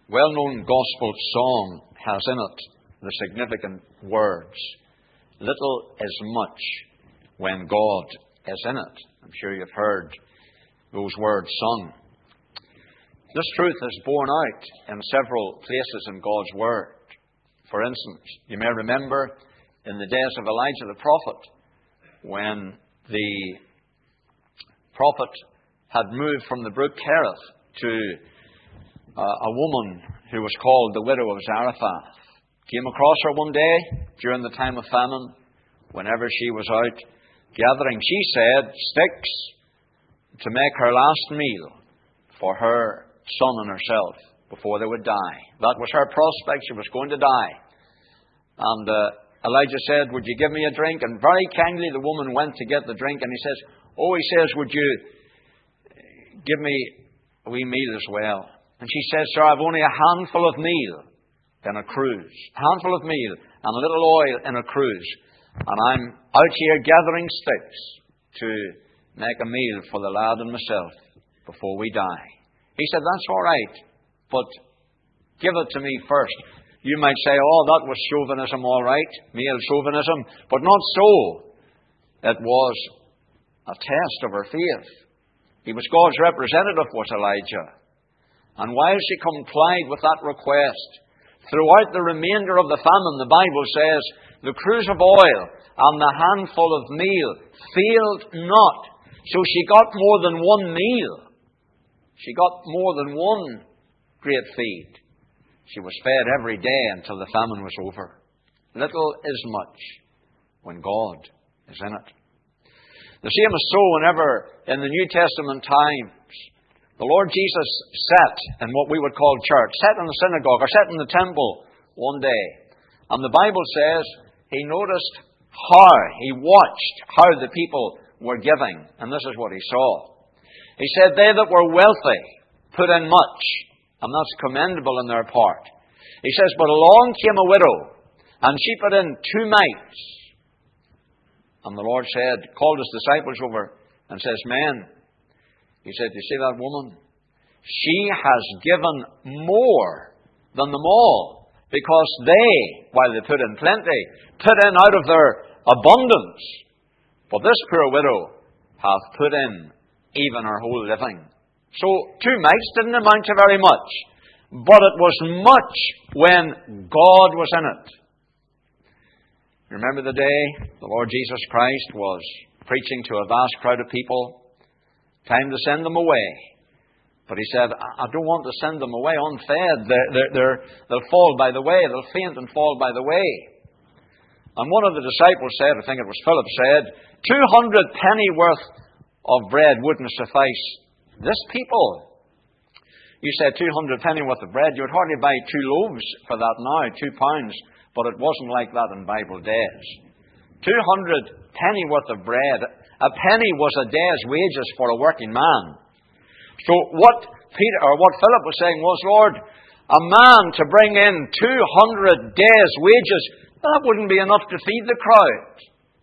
well-known gospel song has in it the significant words, "Little is much when God is in it." I'm sure you've heard those words sung. This truth is borne out in several places in God's Word. For instance, you may remember in the days of Elijah the prophet, when the prophet had moved from the brook Kerith to a woman who was called the widow of Zarephath. Came across her one day during the time of famine, whenever she was out gathering, she said, sticks to make her last meal for her son and herself before they would die. That was her prospect. She was going to die. And Elijah said, "Would you give me a drink?" And very kindly the woman went to get the drink, and he says, "Would you give me a wee meal as well?" And she says, "Sir, I've only a handful of meal in a cruse. A handful of meal and a little oil in a cruse. And I'm out here gathering sticks to make a meal for the lad and myself before we die." He said, "That's all right, but give it to me first." You might say, "Oh, that was chauvinism, all right, male chauvinism." But not so. It was a test of her faith. He was God's representative, was Elijah. And while she complied with that request, throughout the remainder of the famine, the Bible says, the cruse of oil and the handful of meal failed not. So she got more than one meal. She got more than one great feed. She was fed every day until the famine was over. Little is much when God is in it. The same is so whenever in the New Testament times the Lord Jesus sat in what we would call church, sat in the synagogue or sat in the temple one day. And the Bible says he noticed he watched how the people were giving. And this is what he saw. He said, "They that were wealthy put in much," and that's commendable in their part. He says, "But along came a widow, and she put in 2 mites. And the Lord called his disciples over and says, "Men," he said, "you see that woman? She has given more than them all, because they, while they put in plenty, put in out of their abundance. But this poor widow hath put in even her whole living." So 2 mites didn't amount to very much, but it was much when God was in it. Remember the day the Lord Jesus Christ was preaching to a vast crowd of people? Time to send them away. But he said, "I don't want to send them away unfed. They'll fall by the way. They'll faint and fall by the way." And one of the disciples said, I think it was Philip, said, 200 penny worth of bread wouldn't suffice this people. You said 200 penny worth of bread, you would hardly buy 2 loaves for that now, 2 pounds. But it wasn't like that in Bible days. 200 penny worth of bread. A penny was a day's wages for a working man. So what Philip was saying was, "Lord, a man to bring in 200 days' wages, that wouldn't be enough to feed the crowd."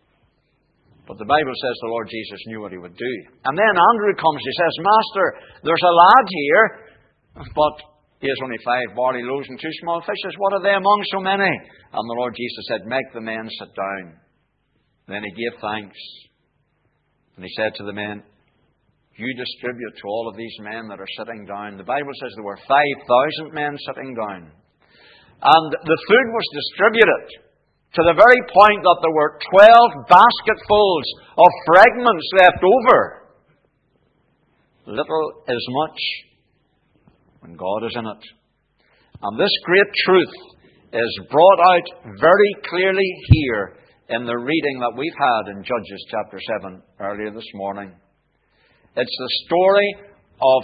But the Bible says the Lord Jesus knew what he would do. And then Andrew comes, he says, "Master, there's a lad here, but he has only 5 barley loaves and 2 small fishes. What are they among so many?" And the Lord Jesus said, "Make the men sit down." Then he gave thanks. And he said to the men, "You distribute to all of these men that are sitting down." The Bible says there were 5,000 men sitting down. And the food was distributed to the very point that there were 12 basketfuls of fragments left over. Little is much when God is in it. And this great truth is brought out very clearly here in the reading that we've had in Judges chapter 7 earlier this morning. It's the story of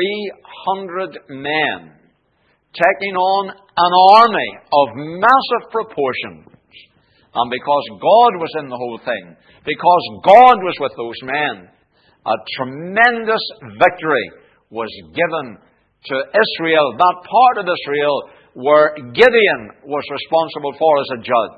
300 men taking on an army of massive proportions. And because God was in the whole thing, because God was with those men, a tremendous victory was given to Israel, that part of Israel where Gideon was responsible for as a judge.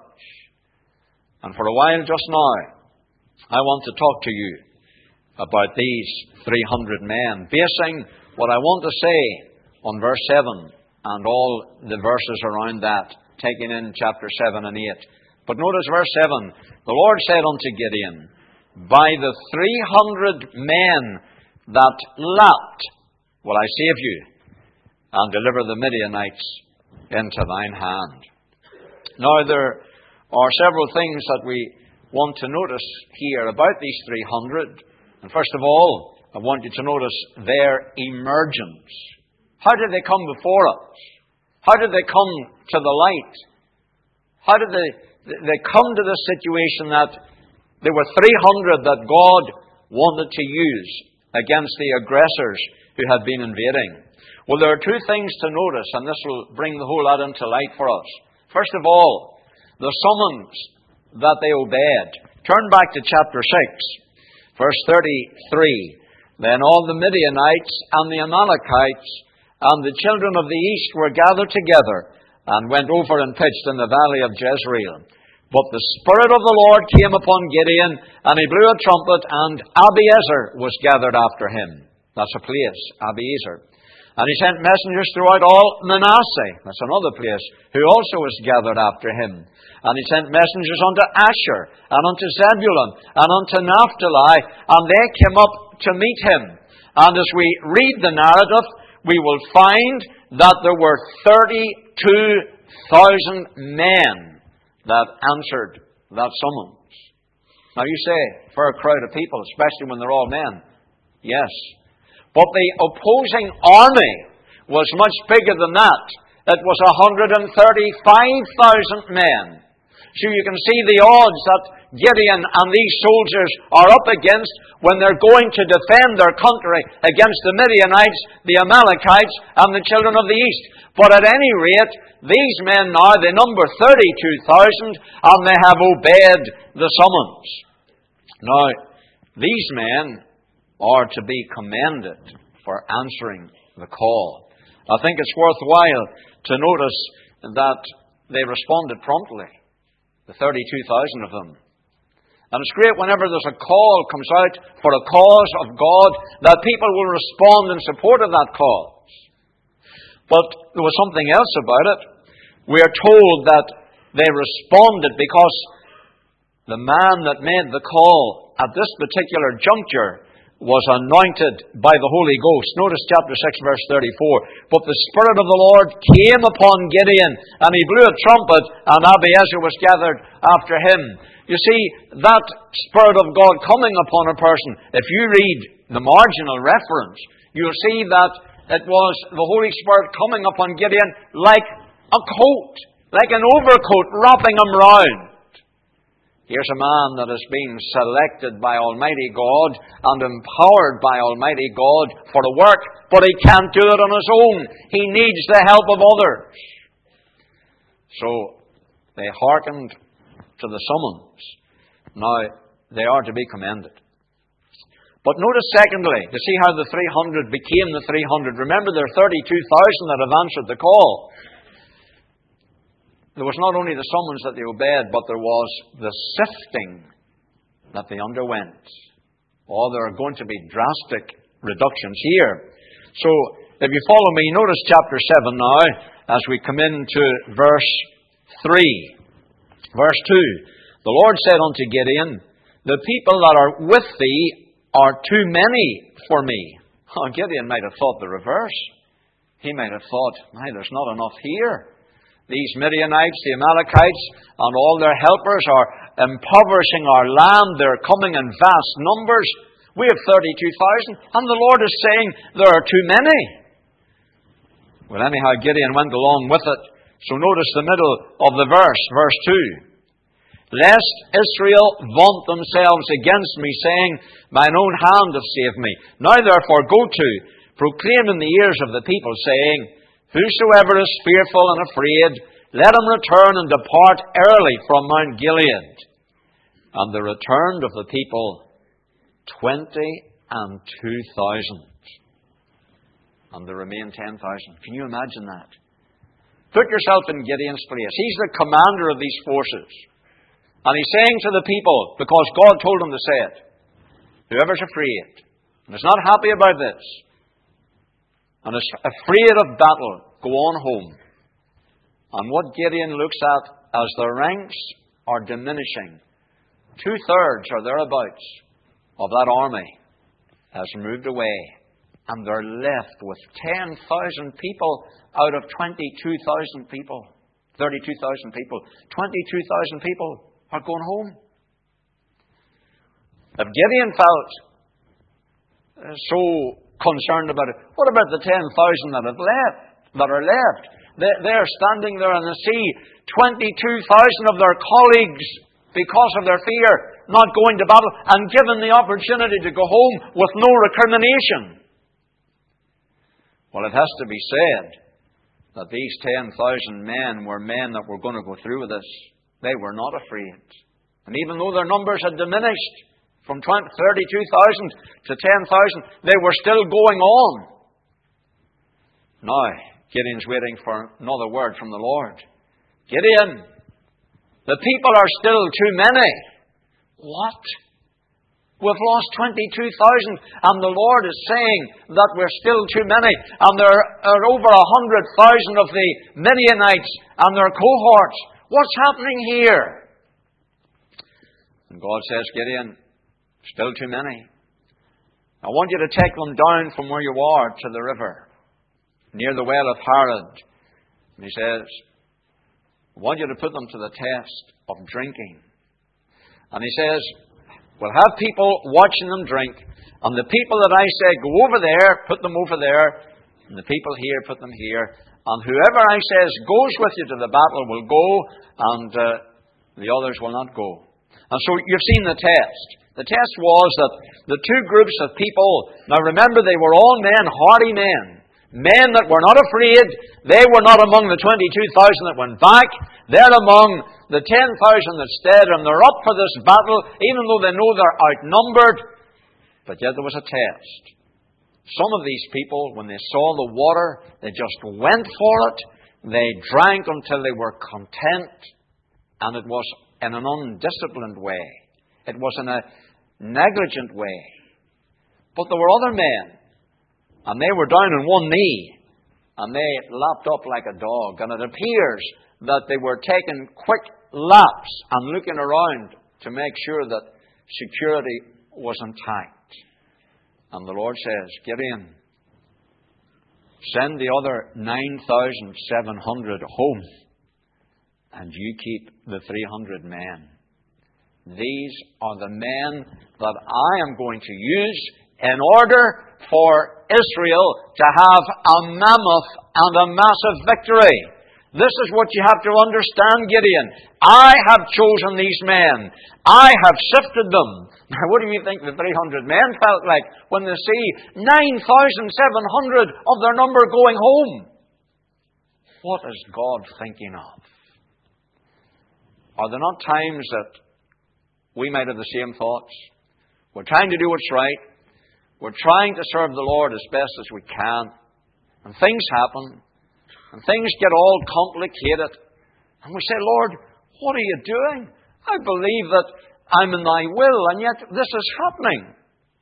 And for a while just now, I want to talk to you about these 300 men, basing what I want to say on verse 7 and all the verses around that, taken in chapter 7 and 8. But notice verse 7. The Lord said unto Gideon, By the 300 men that lapped will I save you, and deliver the Midianites into thine hand. Now there are several things that we want to notice here about these 300. And first of all, I want you to notice their emergence. How did they come before us? How did they come to the light? How did they come to the situation that there were 300 that God wanted to use against the aggressors who had been invading? Well, there are two things to notice, and this will bring the whole lot into light for us. First of all, the summons that they obeyed. Turn back to chapter 6, verse 33. Then all the Midianites and the Amalekites and the children of the east were gathered together and went over and pitched in the valley of Jezreel. But the Spirit of the Lord came upon Gideon, and he blew a trumpet, and Abiezer was gathered after him. That's a place, Abiezer. And he sent messengers throughout all Manasseh, that's another place, who also was gathered after him. And he sent messengers unto Asher, and unto Zebulun, and unto Naphtali, and they came up to meet him. And as we read the narrative, we will find that there were 32,000 men that answered that summons. Now you say, for a crowd of people, especially when they're all men. Yes. But the opposing army was much bigger than that. It was 135,000 men. So you can see the odds that Gideon and these soldiers are up against when they're going to defend their country against the Midianites, the Amalekites, and the children of the east. But at any rate, these men now, they number 32,000, and they have obeyed the summons. Now, these men are to be commended for answering the call. I think it's worthwhile to notice that they responded promptly, the 32,000 of them. And it's great whenever there's a call comes out for a cause of God, that people will respond in support of that cause. But there was something else about it. We are told that they responded because the man that made the call at this particular juncture was anointed by the Holy Ghost. Notice chapter 6, verse 34. But the Spirit of the Lord came upon Gideon, and he blew a trumpet, and Abiezer was gathered after him. You see, that Spirit of God coming upon a person, if you read the marginal reference, you'll see that it was the Holy Spirit coming upon Gideon like a coat, like an overcoat wrapping him round. Here's a man that has been selected by Almighty God and empowered by Almighty God for the work, but he can't do it on his own. He needs the help of others. So they hearkened to the summons. Now, they are to be commended. But notice secondly, to see how the 300 became the 300. Remember, there are 32,000 that have answered the call. There was not only the summons that they obeyed, but there was the sifting that they underwent. Oh, there are going to be drastic reductions here. So, if you follow me, notice chapter 7 now, as we come into verse 3. Verse 2. The Lord said unto Gideon, The people that are with thee are too many for me. Oh, Gideon might have thought the reverse. He might have thought, there's not enough here. These Midianites, the Amalekites, and all their helpers are impoverishing our land. They're coming in vast numbers. We have 32,000, and the Lord is saying there are too many. Well, anyhow, Gideon went along with it. So notice the middle of the verse, verse 2. Lest Israel vaunt themselves against me, saying, Mine own hand hath saved me. Now therefore go to, proclaim in the ears of the people, saying, Whosoever is fearful and afraid, let him return and depart early from Mount Gilead. And there returned of the people 22,000. And there remained 10,000. Can you imagine that? Put yourself in Gideon's place. He's the commander of these forces. And he's saying to the people, because God told him to say it, whoever's afraid, and is not happy about this, and is afraid of battle, go on home. And what Gideon looks at as the ranks are diminishing, 2/3 or thereabouts of that army has moved away, and they're left with 10,000 people out of 22,000 people. 32,000 people. 22,000 people are going home. If Gideon felt so concerned about it, what about the 10,000 that are left? They're standing there and they see 22,000 of their colleagues, because of their fear, not going to battle, and given the opportunity to go home with no recrimination. Well, it has to be said that these 10,000 men were men that were going to go through with this. They were not afraid. And even though their numbers had diminished from 32,000 to 10,000, they were still going on. Now, Gideon's waiting for another word from the Lord. Gideon, the people are still too many. What? We've lost 22,000, and the Lord is saying that we're still too many, and there are over 100,000 of the Midianites and their cohorts. What's happening here? And God says, Gideon, still too many. I want you to take them down from where you are to the river, near the well of Harod. And he says, I want you to put them to the test of drinking. And he says, we'll have people watching them drink. And the people that I say, go over there, put them over there. And the people here, put them here. And whoever I says goes with you to the battle will go, and the others will not go. And so you've seen the test. The test was that the two groups of people, now remember they were all men, hardy men. Men that were not afraid. They were not among the 22,000 that went back. They're among the 10,000 that stayed, and they're up for this battle, even though they know they're outnumbered. But yet there was a test. Some of these people, when they saw the water, they just went for it. They drank until they were content. And it was in an undisciplined way. It was in a negligent way. But there were other men, and they were down on one knee, and they lapped up like a dog. And it appears that they were taking quick laps and looking around to make sure that security was intact. And the Lord says, Gideon, send the other 9,700 home, and you keep the 300 men. These are the men that I am going to use in order for Israel to have a mammoth and a massive victory. This is what you have to understand, Gideon. I have chosen these men. I have sifted them. Now, what do you think the 300 men felt like when they see 9,700 of their number going home? What is God thinking of? Are there not times that we might have the same thoughts? We're trying to do what's right. We're trying to serve the Lord as best as we can. And things happen. And things get all complicated. And we say, Lord, what are you doing? I believe that I'm in thy will, and yet this is happening.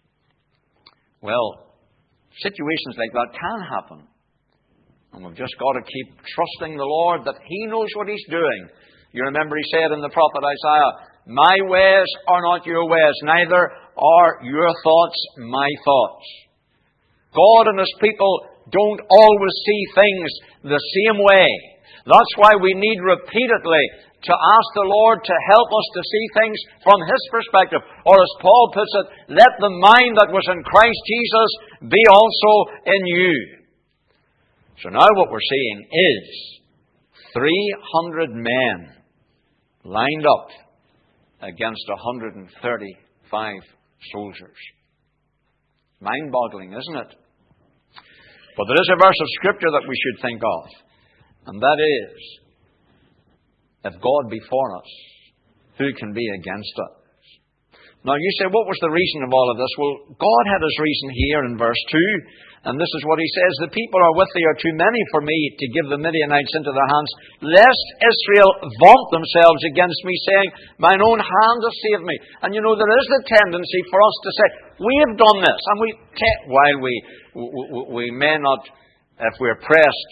Well, situations like that can happen. And we've just got to keep trusting the Lord that He knows what He's doing. You remember He said in the prophet Isaiah, my ways are not your ways, neither are your thoughts my thoughts. God and His people don't always see things the same way. That's why we need repeatedly to ask the Lord to help us to see things from His perspective. Or as Paul puts it, let the mind that was in Christ Jesus be also in you. So now what we're seeing is 300 men lined up against 135 soldiers. Mind-boggling, isn't it? But there is a verse of Scripture that we should think of, and that is, if God be for us, who can be against us? Now you say, what was the reason of all of this? Well, God had His reason here in verse 2, and this is what He says, the people are with thee are too many for me to give the Midianites into their hands, lest Israel vaunt themselves against me, saying, mine own hand has saved me. And you know, there is the tendency for us to say, we have done this, and while we may not, if we're pressed,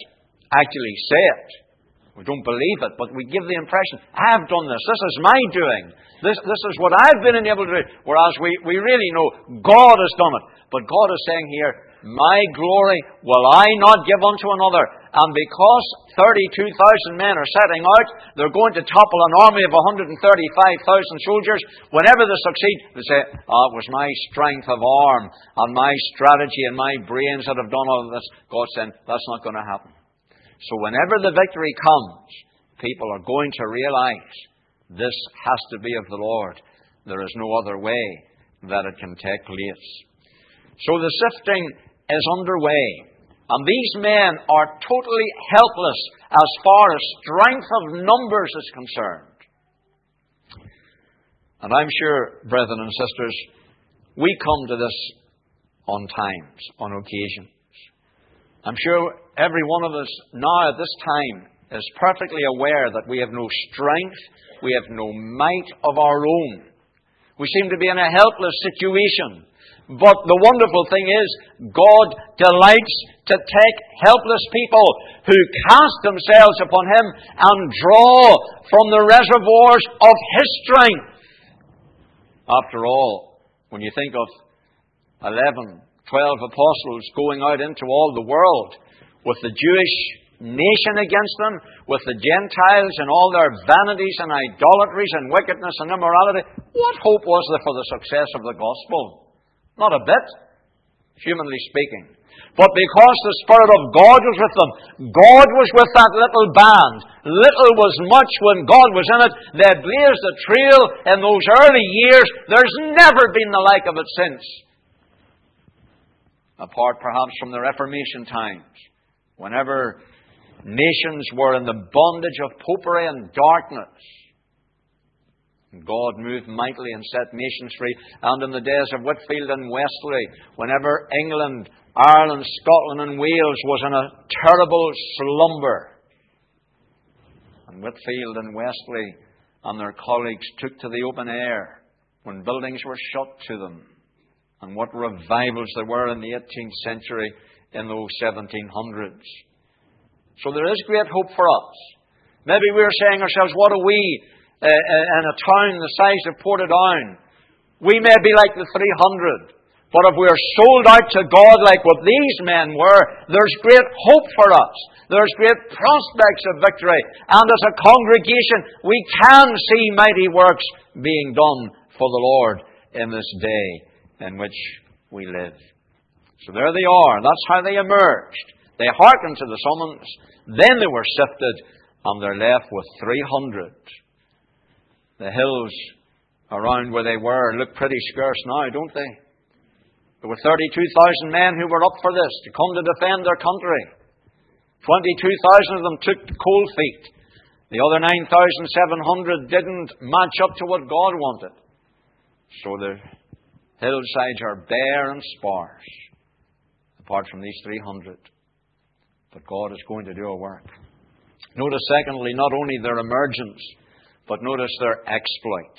actually say it. We don't believe it, but we give the impression, I've done this. This is my doing. This is what I've been able to do. Whereas we really know God has done it. But God is saying here, my glory will I not give unto another. And because 32,000 men are setting out, they're going to topple an army of 135,000 soldiers. Whenever they succeed, they say, it was my strength of arm and my strategy and my brains that have done all of this. God said, that's not going to happen. So whenever the victory comes, people are going to realize this has to be of the Lord. There is no other way that it can take place. So the sifting is underway. And these men are totally helpless as far as strength of numbers is concerned. And I'm sure, brethren and sisters, we come to this on times, on occasions. I'm sure every one of us now at this time is perfectly aware that we have no strength, we have no might of our own. We seem to be in a helpless situation. But the wonderful thing is, God delights to take helpless people who cast themselves upon Him and draw from the reservoirs of His strength. After all, when you think of 11, 12 apostles going out into all the world with the Jewish nation against them, with the Gentiles and all their vanities and idolatries and wickedness and immorality, what hope was there for the success of the gospel? Not a bit, humanly speaking. But because the Spirit of God was with them, God was with that little band. Little was much when God was in it. They blazed a trail in those early years. There's never been the like of it since. Apart perhaps from the Reformation times, whenever nations were in the bondage of popery and darkness, God moved mightily and set nations free. And in the days of Whitefield and Wesley, whenever England, Ireland, Scotland and Wales was in a terrible slumber, and Whitefield and Wesley and their colleagues took to the open air when buildings were shut to them, and what revivals there were in the 18th century in those 1700s. So there is great hope for us. Maybe we're saying ourselves, what are we in a town the size of Portadown? We may be like the 300. But if we're sold out to God like what these men were, there's great hope for us. There's great prospects of victory. And as a congregation, we can see mighty works being done for the Lord in this day in which we live. So there they are. That's how they emerged. They hearkened to the summons. Then they were sifted, and they're left with 300. The hills around where they were look pretty scarce now, don't they? There were 32,000 men who were up for this, to come to defend their country. 22,000 of them took cold feet. The other 9,700 didn't match up to what God wanted. So the hillsides are bare and sparse, apart from these 300. But God is going to do a work. Notice, secondly, not only their emergence, but notice their exploit.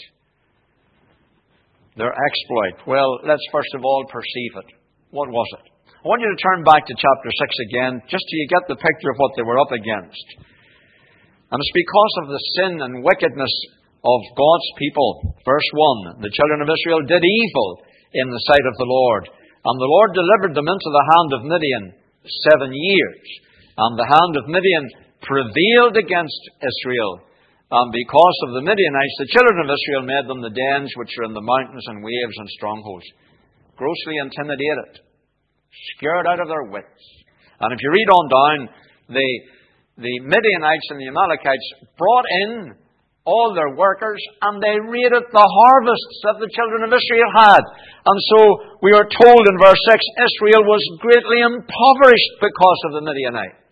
Their exploit. Well, let's first of all perceive it. What was it? I want you to turn back to chapter 6 again, just till you get the picture of what they were up against. And it's because of the sin and wickedness of God's people. Verse 1, the children of Israel did evil in the sight of the Lord. And the Lord delivered them into the hand of Midian 7 years. And the hand of Midian prevailed against Israel. And because of the Midianites, the children of Israel made them the dens which are in the mountains and waves and strongholds. Grossly intimidated. Scared out of their wits. And if you read on down, the Midianites and the Amalekites brought in all their workers and they raided the harvests that the children of Israel had. And so we are told in verse 6, Israel was greatly impoverished because of the Midianites.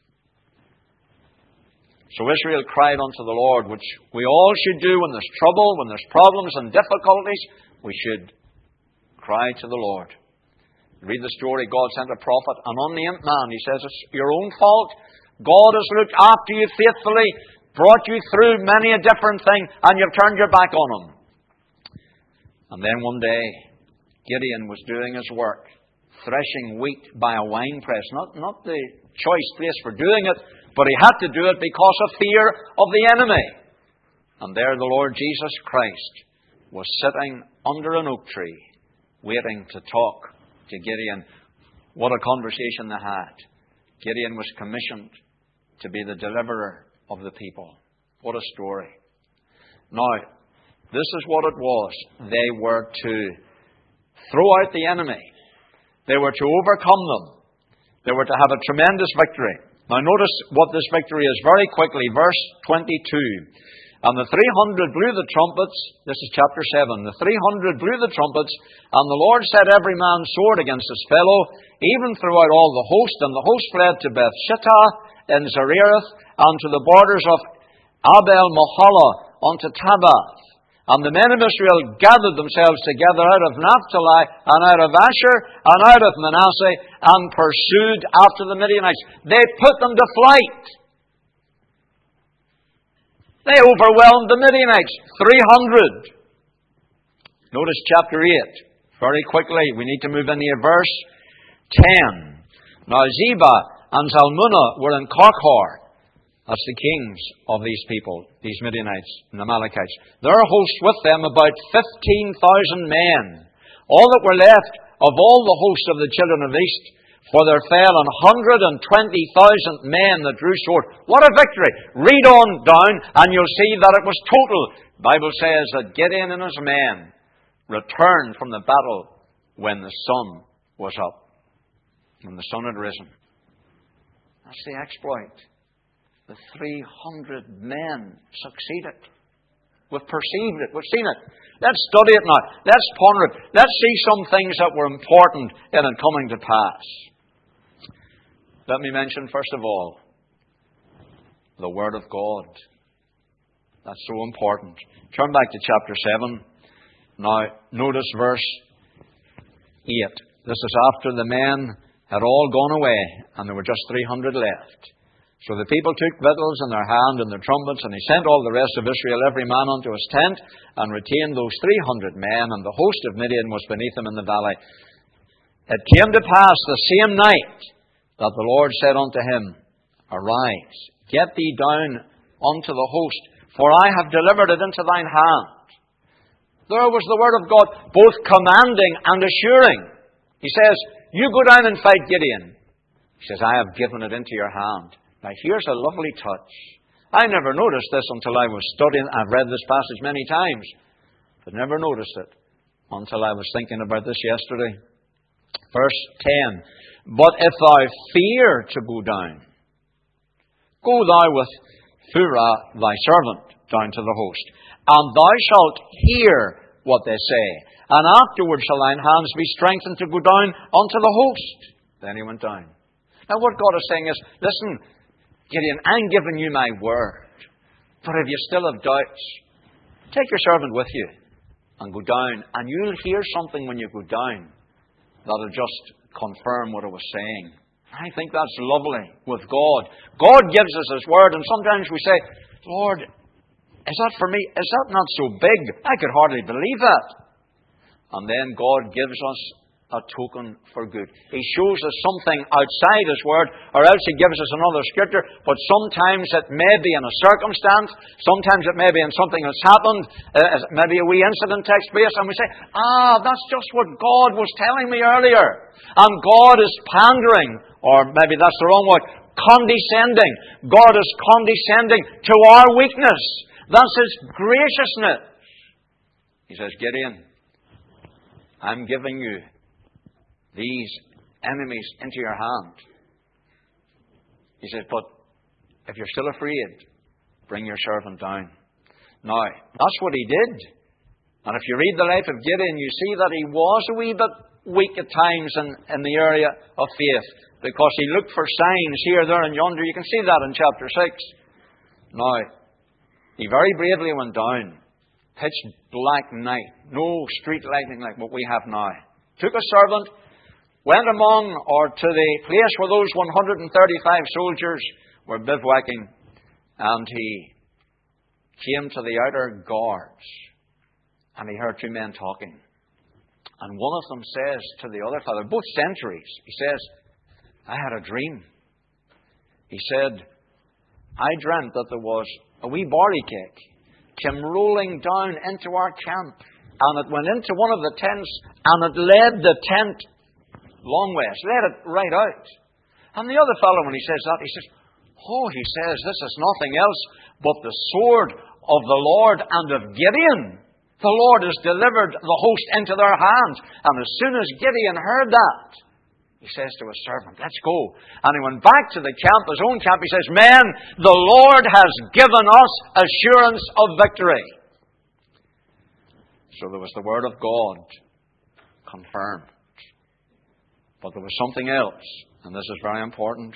So Israel cried unto the Lord, which we all should do when there's trouble, when there's problems and difficulties. We should cry to the Lord. Read the story, God sent a prophet, an unnamed man. He says, it's your own fault. God has looked after you faithfully, brought you through many a different thing, and you've turned your back on Him. And then one day, Gideon was doing his work, threshing wheat by a winepress, not the choice place for doing it, but he had to do it because of fear of the enemy. And there the Lord Jesus Christ was sitting under an oak tree, waiting to talk to Gideon. What a conversation they had. Gideon was commissioned to be the deliverer of the people. What a story. Now, this is what it was. They were to throw out the enemy. They were to overcome them. They were to have a tremendous victory. Now notice what this victory is very quickly. Verse 22. And the 300 blew the trumpets. This is chapter 7. The 300 blew the trumpets, and the Lord set every man's sword against his fellow, even throughout all the host. And the host fled to Bethshittah in Zerereth, and to the borders of Abel-Mahalah, unto Tabath. And the men of Israel gathered themselves together out of Naphtali, and out of Asher, and out of Manasseh, and pursued after the Midianites. They put them to flight. They overwhelmed the Midianites. 300. Notice chapter 8. Very quickly, we need to move into verse 10. Now Zebah and Zalmunna were in Karkor. That's the kings of these people, these Midianites and Amalekites. Their host with them about 15,000 men. All that were left of all the host of the children of the east, for there fell 120,000 men that drew sword. What a victory! Read on down and you'll see that it was total. The Bible says that Gideon and his men returned from the battle when the sun was up. When the sun had risen. That's the exploit. The 300 men succeeded. We've perceived it. We've seen it. Let's study it now. Let's ponder it. Let's see some things that were important in it coming to pass. Let me mention, first of all, the Word of God. That's so important. Turn back to chapter 7. Now, notice verse 8. This is after the men had all gone away, and there were just 300 left. So the people took victuals in their hand and their trumpets, and he sent all the rest of Israel, every man unto his tent, and retained those 300 men, and the host of Midian was beneath them in the valley. It came to pass the same night that the Lord said unto him, Arise, get thee down unto the host, for I have delivered it into thine hand. There was the word of God, both commanding and assuring. He says, You go down and fight Gideon. He says, I have given it into your hand. Now here's a lovely touch. I never noticed this until I was studying. I've read this passage many times, but never noticed it until I was thinking about this yesterday. Verse 10. But if thou fear to go down, go thou with Phurah thy servant down to the host, and thou shalt hear what they say, and afterward shall thine hands be strengthened to go down unto the host. Then he went down. Now what God is saying is, listen, Gideon, I'm giving you my word. But if you still have doubts, take your servant with you and go down. And you'll hear something when you go down that'll just confirm what I was saying. I think that's lovely with God. God gives us His word, and sometimes we say, Lord, is that for me? Is that not so big? I could hardly believe that. And then God gives us a token for good. He shows us something outside His Word, or else He gives us another Scripture, but sometimes it may be in a circumstance, sometimes it may be in something that's happened, maybe a wee incident takes place, and we say, that's just what God was telling me earlier. And God is pandering, or maybe that's the wrong word, condescending. God is condescending to our weakness. That's His graciousness. He says, Gideon, I'm giving you these enemies into your hand. He says, but if you're still afraid, bring your servant down. Now, that's what he did. And if you read the life of Gideon, you see that he was a wee bit weak at times in the area of faith, because he looked for signs here, there and yonder. You can see that in chapter 6. Now, he very bravely went down. Pitch black night. No street lighting like what we have now. Took a servant, went among, or to the place where those 135 soldiers were bivouacking, and he came to the outer guards, and he heard two men talking. And one of them says to the other fellow, both sentries, he says, I had a dream. He said, I dreamt that there was a wee barley cake came rolling down into our camp, and it went into one of the tents, and it led the tent long ways, led it right out. And the other fellow, when he says that, he says, this is nothing else but the sword of the Lord and of Gideon. The Lord has delivered the host into their hands. And as soon as Gideon heard that, he says to his servant, let's go. And he went back to the camp, his own camp. He says, men, the Lord has given us assurance of victory. So there was the word of God confirmed. But there was something else, and this is very important.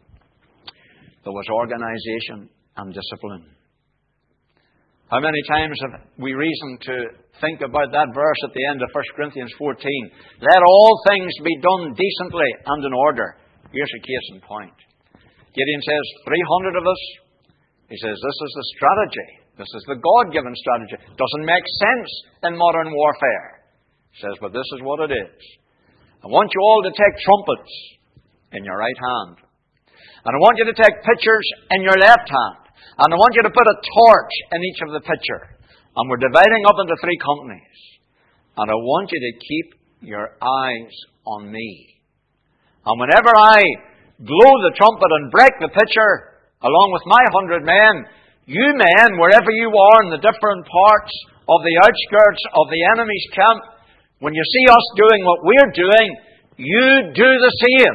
There was organization and discipline. How many times have we reason to think about that verse at the end of 1 Corinthians 14? Let all things be done decently and in order. Here's a case in point. Gideon says, 300 of us. He says, this is the strategy. This is the God-given strategy. Doesn't make sense in modern warfare. He says, but this is what it is. I want you all to take trumpets in your right hand. And I want you to take pitchers in your left hand. And I want you to put a torch in each of the pitcher. And we're dividing up into 3 companies. And I want you to keep your eyes on me. And whenever I blow the trumpet and break the pitcher, along with my 100 men, you men, wherever you are in the different parts of the outskirts of the enemy's camp, when you see us doing what we're doing, you do the same.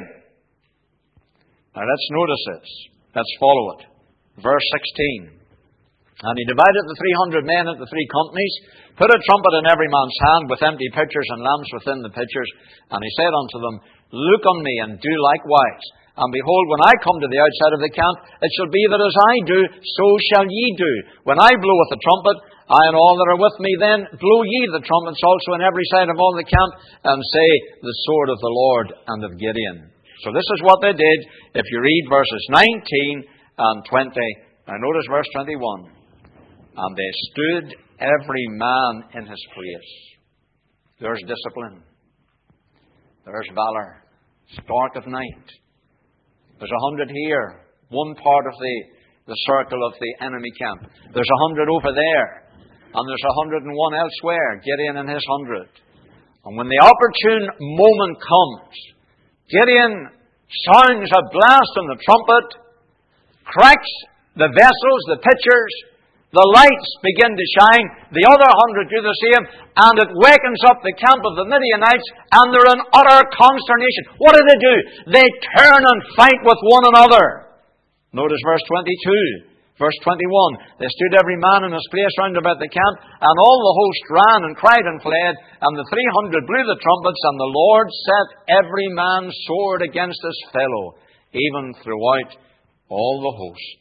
Now let's notice this. Let's follow it. Verse 16. And he divided the 300 men into 3 companies, put a trumpet in every man's hand with empty pitchers and lamps within the pitchers. And he said unto them, look on me and do likewise. And behold, when I come to the outside of the camp, it shall be that as I do, so shall ye do. When I blow with the trumpet, I and all that are with me, then blow ye the trumpets also in every side of all the camp, and say, the sword of the Lord and of Gideon. So this is what they did. If you read verses 19 and 20, now notice verse 21. And they stood every man in his place. There's discipline. There's valor. It's dark of night. There's 100 here, one part of the circle of the enemy camp. There's 100 over there. And there's 101 elsewhere, Gideon and his 100. And when the opportune moment comes, Gideon sounds a blast on the trumpet, cracks the vessels, the pitchers, the lights begin to shine, the other 100 do the same, and it wakens up the camp of the Midianites, and they're in utter consternation. What do? They turn and fight with one another. Notice verse 22. Verse 21, they stood every man in his place round about the camp, and all the host ran and cried and fled, and the 300 blew the trumpets, and the Lord set every man's sword against his fellow, even throughout all the host.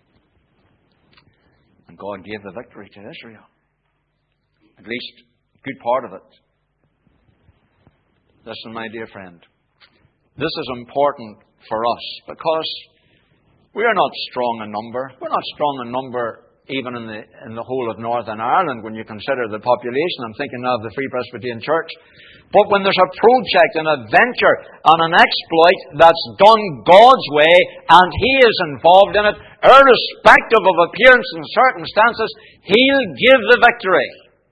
And God gave the victory to Israel. At least a good part of it. Listen, my dear friend, this is important for us, because we are not strong in number. We're not strong in number even in the whole of Northern Ireland when you consider the population. I'm thinking now of the Free Presbyterian Church. But when there's a project, an adventure, and an exploit that's done God's way, and He is involved in it, irrespective of appearance and circumstances, He'll give the victory.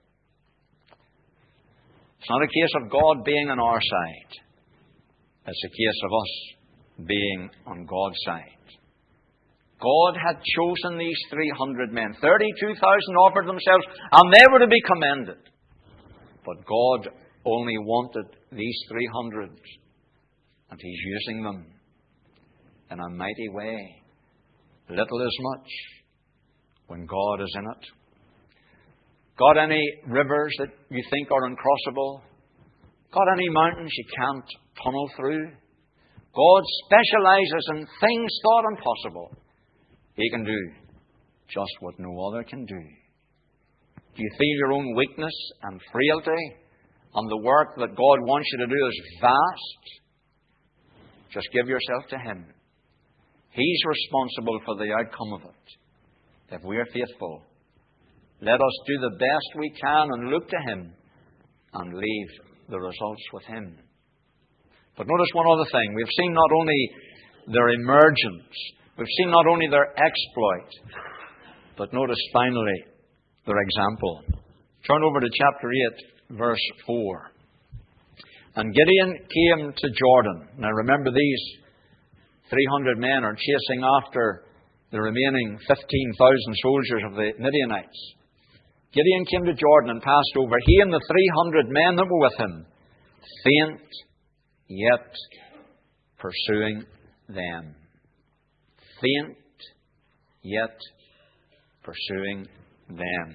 It's not a case of God being on our side. It's a case of us being on God's side. God had chosen these 300 men. 32,000 offered themselves, and they were to be commended. But God only wanted these 300, and He's using them in a mighty way. Little is much when God is in it. Got any rivers that you think are uncrossable? Got any mountains you can't tunnel through? God specializes in things thought impossible. He can do just what no other can do. Do you feel your own weakness and frailty, and the work that God wants you to do is vast? Just give yourself to Him. He's responsible for the outcome of it. If we are faithful, let us do the best we can and look to Him and leave the results with Him. But notice one other thing. We've seen not only their emergence, We've seen not only their exploit, but notice finally their example. Turn over to chapter 8, verse 4. And Gideon came to Jordan. Now remember, these 300 men are chasing after the remaining 15,000 soldiers of the Midianites. Gideon came to Jordan and passed over, he and the 300 men that were with him, faint, yet pursuing them. Faint, yet pursuing them.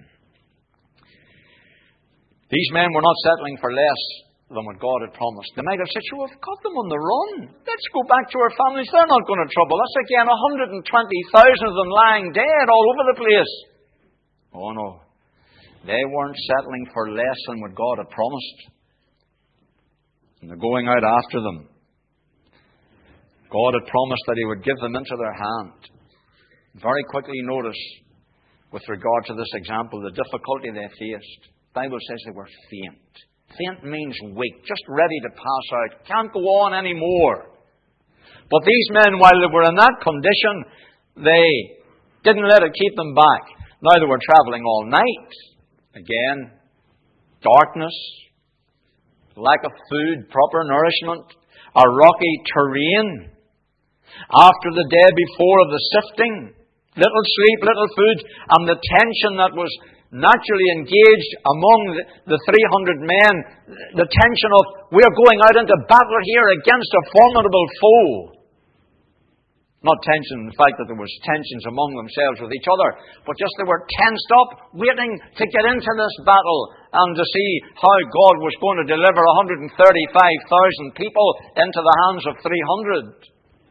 These men were not settling for less than what God had promised. They might have said, "Sure, we've got them on the run. Let's go back to our families. They're not going to trouble us again. 120,000 of them lying dead all over the place." Oh no. They weren't settling for less than what God had promised. And they're going out after them. God had promised that He would give them into their hand. Very quickly notice, with regard to this example, the difficulty they faced. The Bible says they were faint. Faint means weak, just ready to pass out. Can't go on anymore. But these men, while they were in that condition, they didn't let it keep them back. Now they were travelling all night. Again, darkness, lack of food, proper nourishment, a rocky terrain. After the day before of the sifting, little sleep, little food, and the tension that was naturally engaged among the 300 men, the tension of, we are going out into battle here against a formidable foe. Not tension, in fact, that there was tensions among themselves with each other, but just they were tensed up, waiting to get into this battle and to see how God was going to deliver 135,000 people into the hands of 300.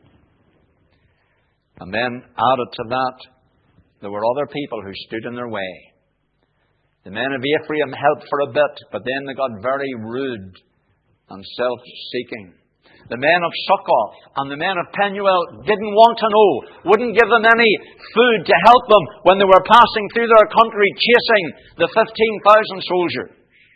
And then, added to that, there were other people who stood in their way. The men of Ephraim helped for a bit, but then they got very rude and self-seeking. The men of Succoth and the men of Penuel didn't want to know, wouldn't give them any food to help them when they were passing through their country chasing the 15,000 soldiers.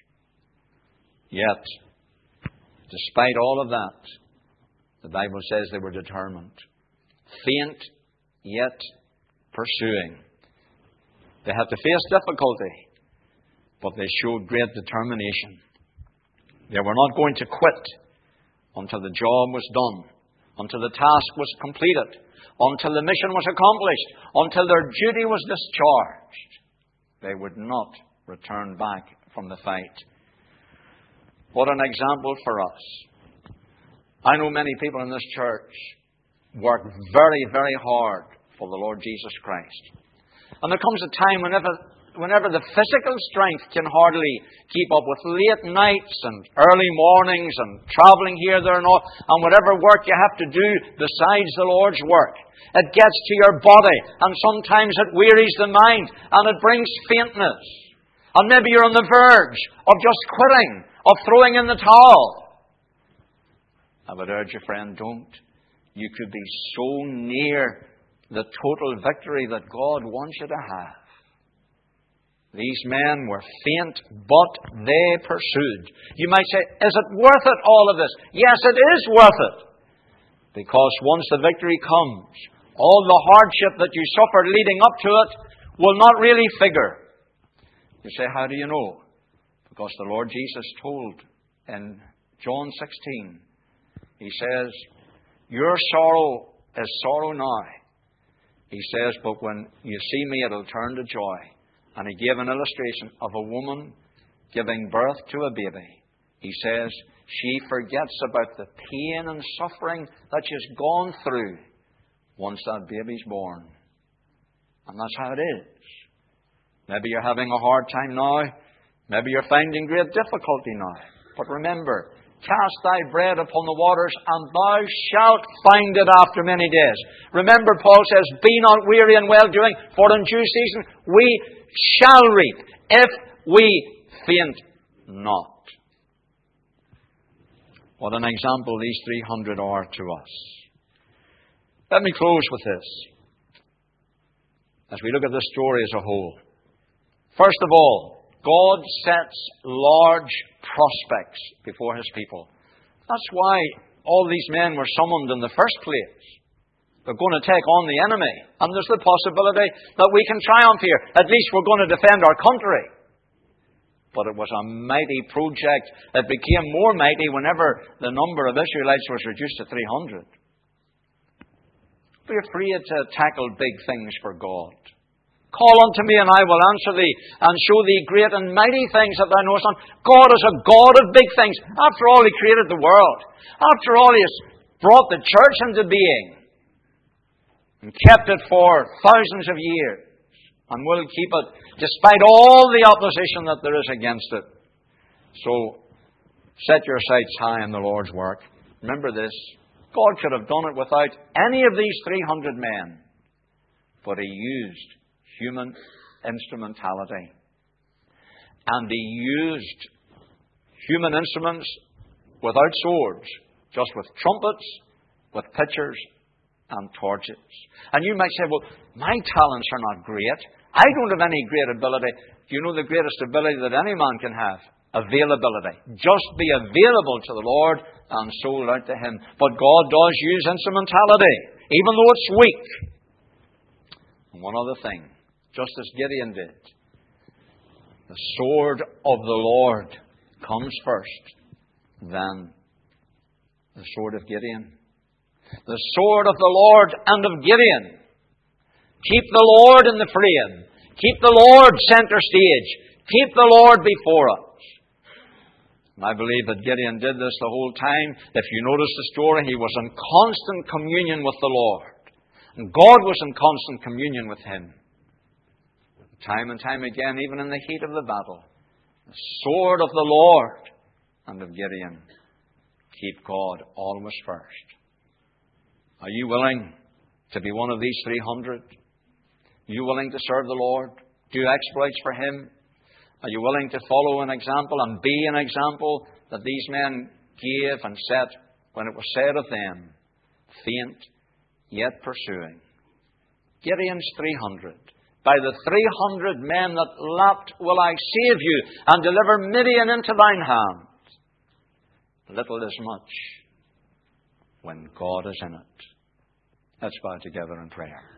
Yet, despite all of that, the Bible says they were determined. Faint, yet pursuing. They had to face difficulty, but they showed great determination. They were not going to quit until the job was done, until the task was completed, until the mission was accomplished, until their duty was discharged. They would not return back from the fight. What an example for us. I know many people in this church work very, very hard for the Lord Jesus Christ. And there comes a time whenever the physical strength can hardly keep up with late nights and early mornings and travelling here, there, and all, and whatever work you have to do besides the Lord's work. It gets to your body, and sometimes it wearies the mind, and it brings faintness. And maybe you're on the verge of just quitting, of throwing in the towel. I would urge you, friend, don't. You could be so near the total victory that God wants you to have. These men were faint, but they pursued. You might say, is it worth it, all of this? Yes, it is worth it. Because once the victory comes, all the hardship that you suffered leading up to it will not really figure. You say, how do you know? Because the Lord Jesus told in John 16, He says, your sorrow is sorrow now. He says, but when you see me, it'll turn to joy. And He gave an illustration of a woman giving birth to a baby. He says she forgets about the pain and suffering that she's gone through once that baby's born. And that's how it is. Maybe you're having a hard time now. Maybe you're finding great difficulty now. But remember, cast thy bread upon the waters, and thou shalt find it after many days. Remember, Paul says, be not weary in well-doing, for in due season we shall reap, if we faint not. What an example these 300 are to us. Let me close with this, as we look at this story as a whole. First of all, God sets large prospects before His people. That's why all these men were summoned in the first place. They're going to take on the enemy. And there's the possibility that we can triumph here. At least we're going to defend our country. But it was a mighty project. It became more mighty whenever the number of Israelites was reduced to 300. Be afraid to tackle big things for God. Call unto me, and I will answer thee, and show thee great and mighty things that thou knowest not. God is a God of big things. After all, He created the world. After all, He has brought the church into being and kept it for thousands of years, and will keep it despite all the opposition that there is against it. So, set your sights high on the Lord's work. Remember this, God could have done it without any of these 300 men, but He used human instrumentality. And He used human instruments without swords, just with trumpets, with pitchers, and torches. And you might say, well, my talents are not great. I don't have any great ability. Do you know the greatest ability that any man can have? Availability. Just be available to the Lord and sold out to Him. But God does use instrumentality, even though it's weak. And one other thing, just as Gideon did, the sword of the Lord comes first, then the sword of Gideon. The sword of the Lord and of Gideon. Keep the Lord in the frame. Keep the Lord center stage. Keep the Lord before us. And I believe that Gideon did this the whole time. If you notice the story, he was in constant communion with the Lord. And God was in constant communion with him. Time and time again, even in the heat of the battle, the sword of the Lord and of Gideon. Keep God always first. Are you willing to be one of these 300? Are you willing to serve the Lord? Do exploits for Him? Are you willing to follow an example and be an example that these men gave and set when it was said of them, faint yet pursuing? Gideon's 300. By the 300 men that lapped will I save you and deliver Midian into thine hand. Little is much when God is in it. Let's bow together in prayer.